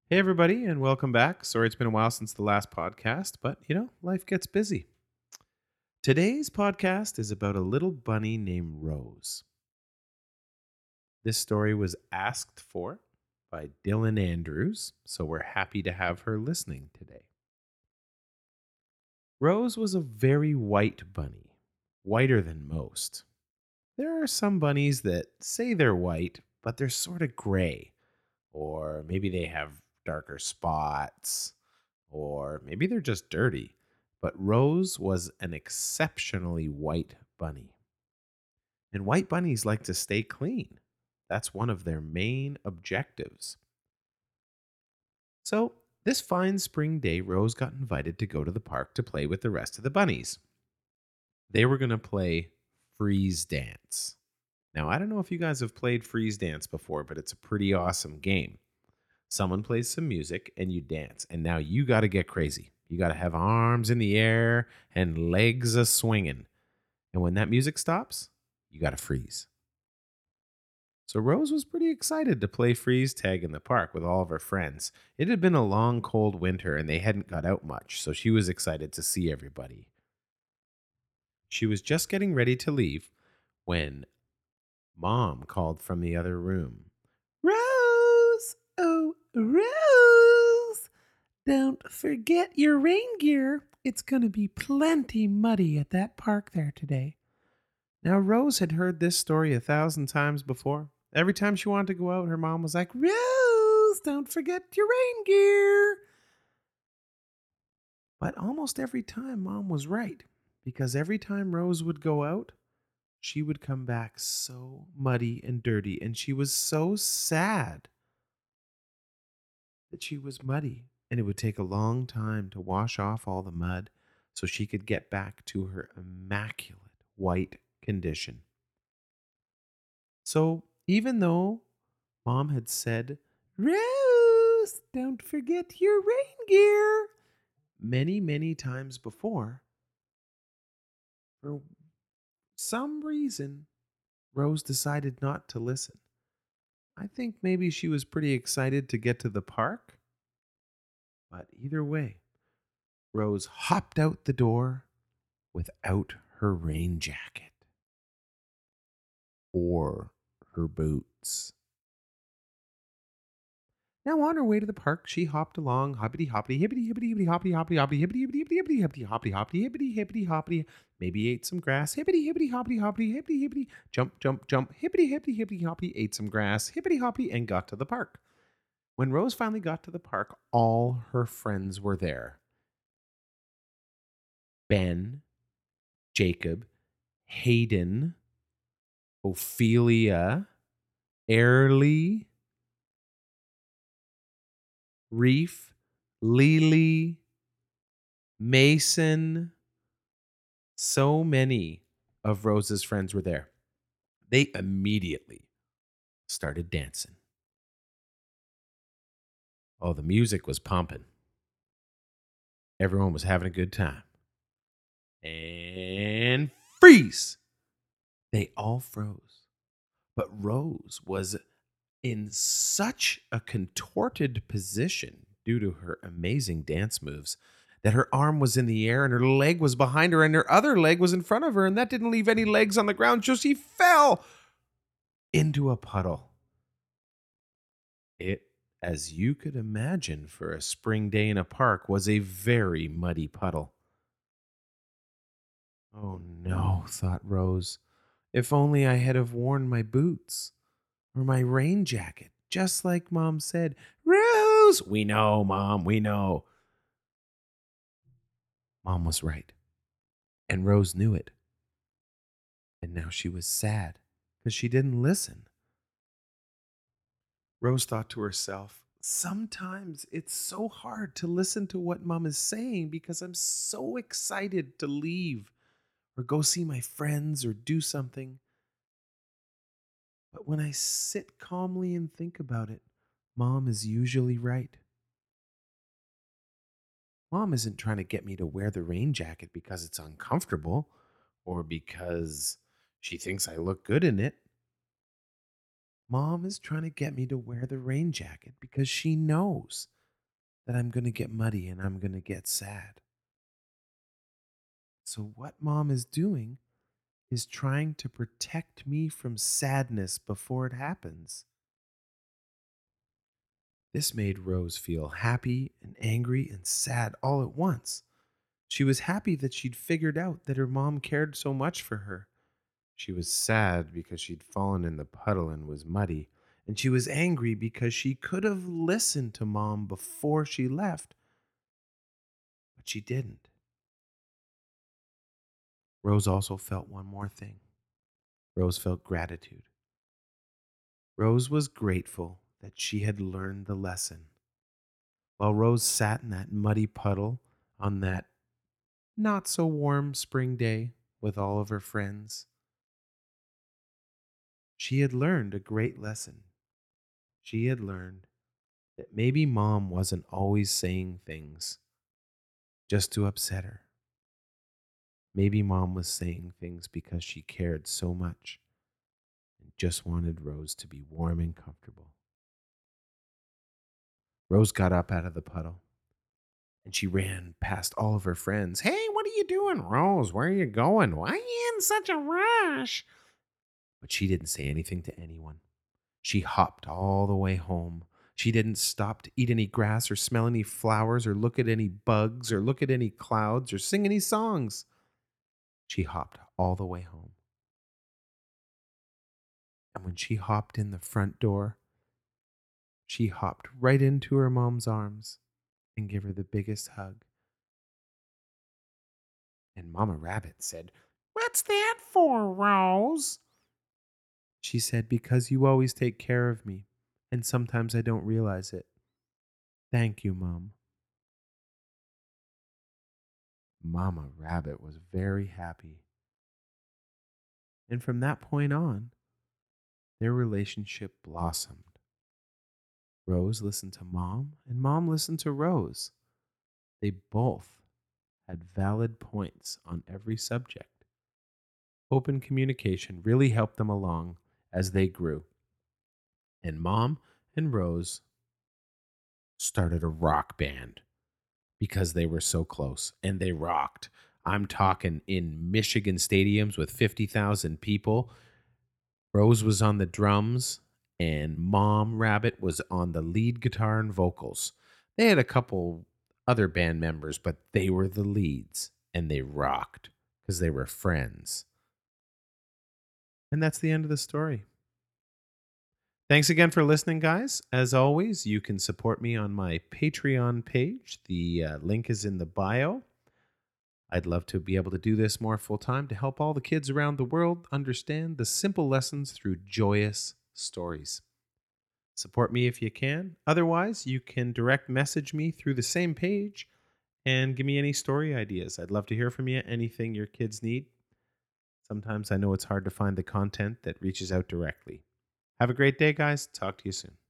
Hey, everybody, and welcome back. Sorry it's been a while since the last podcast, but life gets busy. Today's podcast is about a little bunny named Rose. This story was asked for by Dylan Andrews, so we're happy to have her listening today. Rose was a very white bunny, whiter than most. There are some bunnies that say they're white, but they're sort of gray, or maybe they have darker spots, or maybe they're just dirty. But Rose was an exceptionally white bunny. And white bunnies like to stay clean. That's one of their main objectives. So, this fine spring day, Rose got invited to go to the park to play with the rest of the bunnies. They were going to play freeze dance. Now, I don't know if you guys have played freeze dance before, but it's a pretty awesome game. Someone plays some music and you dance, and now you got to get crazy. You got to have arms in the air and legs a swinging. And when that music stops, you got to freeze. So Rose was pretty excited to play freeze tag in the park with all of her friends. It had been a long, cold winter and they hadn't got out much, so she was excited to see everybody. She was just getting ready to leave when Mom called from the other room. Rose! Oh, Rose! Don't forget your rain gear. It's going to be plenty muddy at that park there today. Now, Rose had heard this story 1,000 times before. Every time she wanted to go out, her mom was like, Rose, don't forget your rain gear. But almost every time, Mom was right. Because every time Rose would go out, she would come back so muddy and dirty. And she was so sad that she was muddy. And it would take a long time to wash off all the mud so she could get back to her immaculate white condition. So even though Mom had said, Rose, don't forget your rain gear, many, many times before, for some reason, Rose decided not to listen. I think maybe she was pretty excited to get to the park, but either way, Rose hopped out the door without her rain jacket or her boots. Now on her way to the park, she hopped along, hoppity hoppity, hippity hippity hippity hoppity hoppity hoppity hippity hippity hippity hippity hippity hoppity hoppity hippity hippity hoppity. Maybe ate some grass, hippity hippity hoppity hoppity hippity hippity. Jump jump jump, hippity hippity hippity hoppity. Ate some grass, hippity hoppity, and got to the park. When Rose finally got to the park, all her friends were there. Ben, Jacob, Hayden, Ophelia, Airly, Reef, Lily, Mason. So many of Rose's friends were there. They immediately started dancing. Oh, the music was pumping. Everyone was having a good time. And freeze! They all froze. But Rose was in such a contorted position due to her amazing dance moves that her arm was in the air and her leg was behind her and her other leg was in front of her, and that didn't leave any legs on the ground, so she fell into a puddle. It, as you could imagine for a spring day in a park, was a very muddy puddle. Oh no, thought Rose. If only I had have worn my boots or my rain jacket, just like Mom said. Rose! We know, Mom, we know. Mom was right, and Rose knew it. And now she was sad because she didn't listen. Rose thought to herself, sometimes it's so hard to listen to what Mom is saying because I'm so excited to leave or go see my friends or do something. But when I sit calmly and think about it, Mom is usually right. Mom isn't trying to get me to wear the rain jacket because it's uncomfortable or because she thinks I look good in it. Mom is trying to get me to wear the rain jacket because she knows that I'm going to get muddy and I'm going to get sad. So, what mom is doing is trying to protect me from sadness before it happens. This made Rose feel happy and angry and sad all at once. She was happy that she'd figured out that her mom cared so much for her. She was sad because she'd fallen in the puddle and was muddy. And she was angry because she could have listened to mom before she left, but she didn't. Rose also felt one more thing. Rose felt gratitude. Rose was grateful that she had learned the lesson. While Rose sat in that muddy puddle on that not so warm spring day with all of her friends, she had learned a great lesson. She had learned that maybe mom wasn't always saying things just to upset her. Maybe mom was saying things because she cared so much and just wanted Rose to be warm and comfortable. Rose got up out of the puddle and she ran past all of her friends. Hey, what are you doing, Rose? Where are you going? Why are you in such a rush? But she didn't say anything to anyone. She hopped all the way home. She didn't stop to eat any grass or smell any flowers or look at any bugs or look at any clouds or sing any songs. She hopped all the way home. And when she hopped in the front door, she hopped right into her mom's arms and gave her the biggest hug. And Mama Rabbit said, What's that for, Rose? She said, Because you always take care of me, and sometimes I don't realize it. Thank you, Mom. Mama Rabbit was very happy. And from that point on, their relationship blossomed. Rose listened to Mom, and Mom listened to Rose. They both had valid points on every subject. Open communication really helped them along as they grew. And Mom and Rose started a rock band because they were so close and they rocked. I'm talking in Michigan stadiums with 50,000 people. Rose was on the drums and Mom Rabbit was on the lead guitar and vocals. They had a couple other band members, but they were the leads and they rocked because they were friends. And that's the end of the story. Thanks again for listening, guys. As always, you can support me on my Patreon page. The link is in the bio. I'd love to be able to do this more full time to help all the kids around the world understand the simple lessons through joyous stories. Support me if you can. Otherwise, you can direct message me through the same page and give me any story ideas. I'd love to hear from you. Anything your kids need. Sometimes I know it's hard to find the content that reaches out directly. Have a great day, guys. Talk to you soon.